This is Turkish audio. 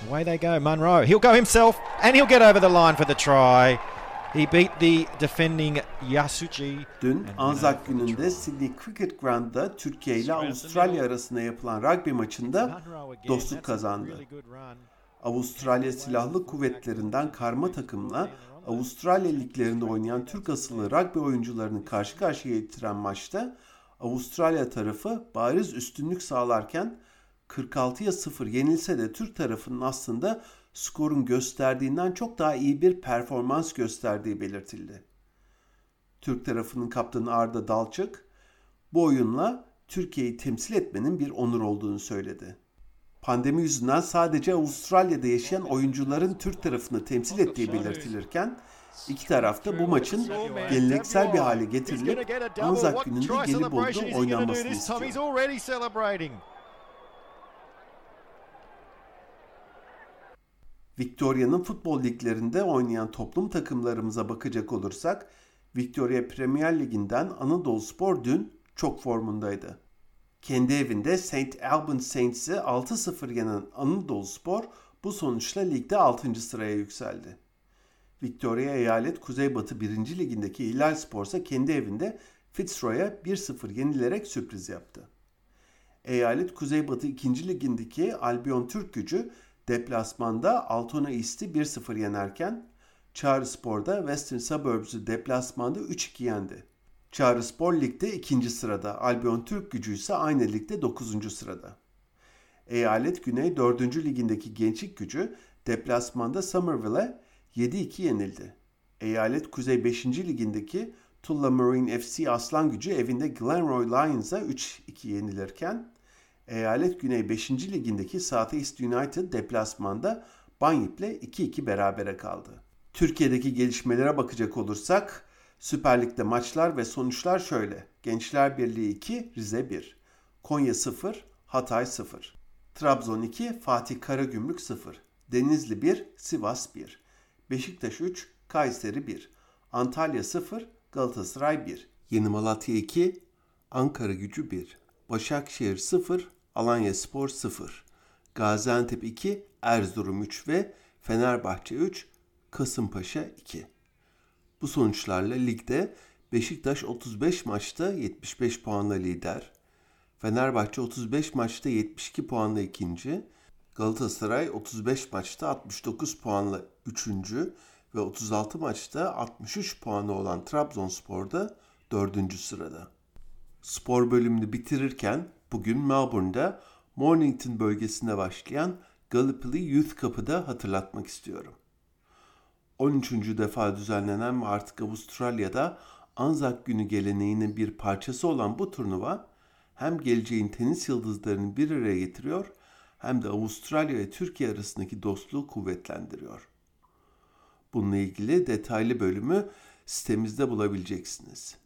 Away they go, Munro. He'll go himself and he'll get over the line for the try. He beat the defending Yasuji. Dün Anzac gününde Sydney Cricket Ground'da Türkiye ile Avustralya arasında yapılan rugby maçında dostluk kazandı. Avustralya Silahlı Kuvvetleri'nden karma takımla Avustralya liglerinde oynayan Türk asıllı rugby oyuncularını karşı karşıya getiren maçta Avustralya tarafı bariz üstünlük sağlarken 46'ya 0 yenilse de Türk tarafının aslında skorun gösterdiğinden çok daha iyi bir performans gösterdiği belirtildi. Türk tarafının kaptanı Arda Dalçık, bu oyunla Türkiye'yi temsil etmenin bir onur olduğunu söyledi. Pandemi yüzünden sadece Avustralya'da yaşayan oyuncuların Türk tarafını temsil ettiği belirtilirken, iki tarafta bu maçın geleneksel bir hale getirilip Anzac gününde Gelibolu'da oynanmasını istiyor. Victoria'nın futbol liglerinde oynayan toplum takımlarımıza bakacak olursak, Victoria Premier Ligi'nden Anadoluspor dün çok formundaydı. Kendi evinde St. Albans Saints'i 6-0 yenen Anadoluspor bu sonuçla ligde 6. sıraya yükseldi. Victoria Eyalet Kuzeybatı 1. Ligi'ndeki Hilal Spor ise kendi evinde Fitzroy'a 1-0 yenilerek sürpriz yaptı. Eyalet Kuzeybatı 2. Ligi'ndeki Albion Türkgücü deplasmanda Altona East'i 1-0 yenerken Çağrı Spor'da Western Suburbs'u deplasmanda 3-2 yendi. Çağrı Spor ligde 2. sırada, Albion Türkgücü ise aynı ligde 9. sırada. Eyalet Güney 4. Ligindeki Gençlik Gücü deplasmanda Somerville'e 7-2 yenildi. Eyalet Kuzey 5. Ligindeki Tullamarine FC Aslan evinde Glenroy Lions'a 3-2 yenilirken Eyalet Güney 5. Ligi'ndeki South East United deplasmanda Banyip'le 2-2 berabere kaldı. Türkiye'deki gelişmelere bakacak olursak Süper Lig'de maçlar ve sonuçlar şöyle. Gençler Birliği 2, Rize 1. Konya 0, Hatay 0. Trabzon 2, Fatih Karagümrük 0. Denizli 1, Sivas 1. Beşiktaş 3, Kayseri 1. Antalya 0, Galatasaray 1. Yeni Malatya 2, Ankaragücü 1. Başakşehir 0, Alanyaspor 0. Gaziantep 2, Erzurum 3 ve Fenerbahçe 3, Kasımpaşa 2. Bu sonuçlarla ligde Beşiktaş 35 maçta 75 puanla lider, Fenerbahçe 35 maçta 72 puanla ikinci, Galatasaray 35 maçta 69 puanla üçüncü ve 36 maçta 63 puanı olan Trabzonspor'da 4. sırada. Spor bölümünü bitirirken bugün Melbourne'da Mornington bölgesinde başlayan Gallipoli Youth Cup'ı da hatırlatmak istiyorum. 13. defa düzenlenen ve artık Avustralya'da Anzac Günü geleneğinin bir parçası olan bu turnuva hem geleceğin tenis yıldızlarını bir araya getiriyor hem de Avustralya ve Türkiye arasındaki dostluğu kuvvetlendiriyor. Bununla ilgili detaylı bölümü sitemizde bulabileceksiniz.